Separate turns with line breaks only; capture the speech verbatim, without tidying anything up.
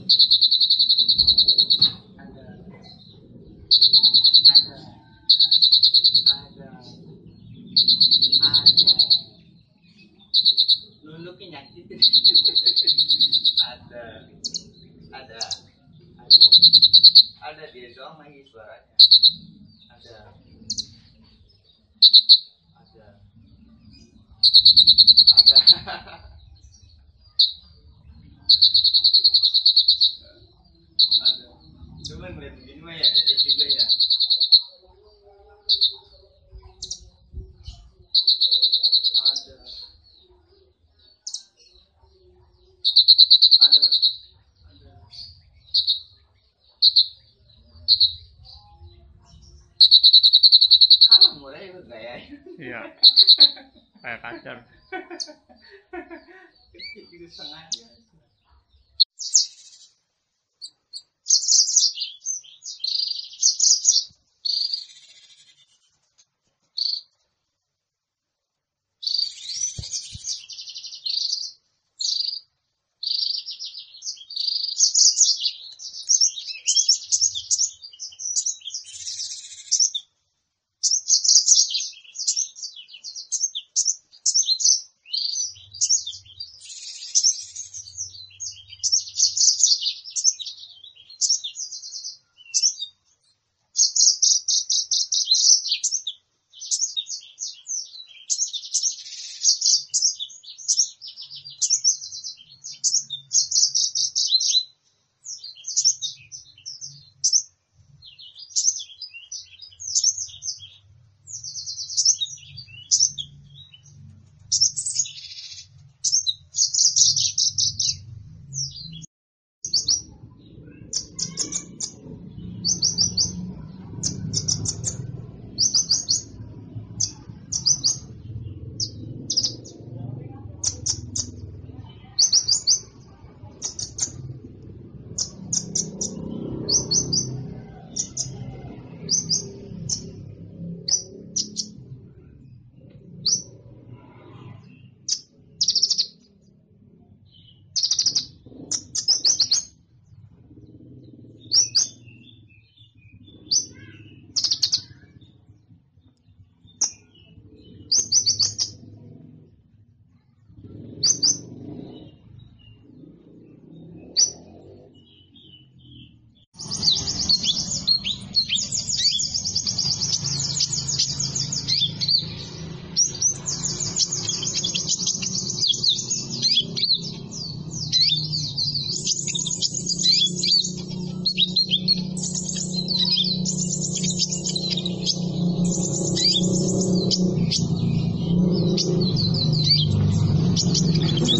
ada ada ada ada nunduknya nyakitin. ada ada ada ada dia doang lagi suaranya. ada ada ada ada cuma ngeliat begini mah ya kecil juga ya. ada ada ada kalah murah itu gaya.
Iya, kayak kacar.
Kecil juga setengahnya.
Thank you.